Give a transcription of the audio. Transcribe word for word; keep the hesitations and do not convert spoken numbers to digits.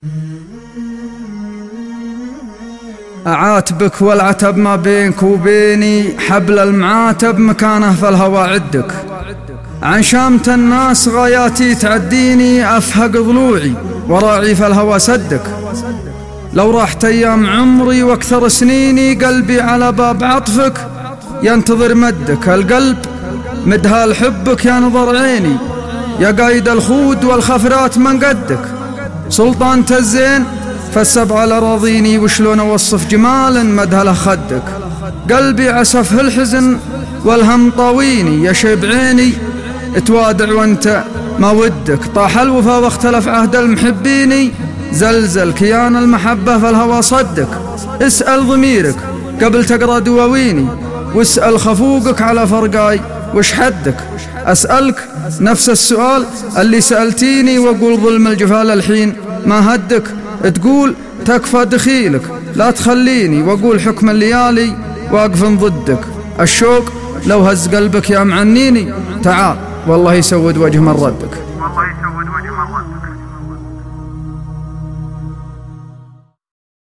أعاتبك والعتب ما بينك وبيني، حبل المعاتب مكانه في الهوى عدك. عن شامة الناس غاياتي تعديني، أفهق ضلوعي وراعي في الهوى سدك. لو راحت أيام عمري واكثر سنيني، قلبي على باب عطفك ينتظر مدك. القلب مدهال حبك يا نظر عيني، يا قايد الخود والخفرات من قدك. سلطان الزين فالسبع الأراضيني، وشلون أوصف جمال مدهله خدك. قلبي عسفه الحزن والهم طاويني، يا شيب عيني توادع وانت ما ودك. طاح الوفا واختلف عهد المحبيني، زلزل كيان المحبة فالهوى صدك. اسأل ضميرك قبل تقرأ دواويني، واسأل خفوقك على فرقاي وش حدك. أسألك نفس السؤال اللي سألتيني، وأقول ظلم الجفال الحين ما هدك. تقول تكفى دخيلك لا تخليني، وأقول حكم الليالي واقف ضدك. الشوق لو هز قلبك يا معنيني، تعال والله يسود وجه من ردك. والله يسود وجه من ردك.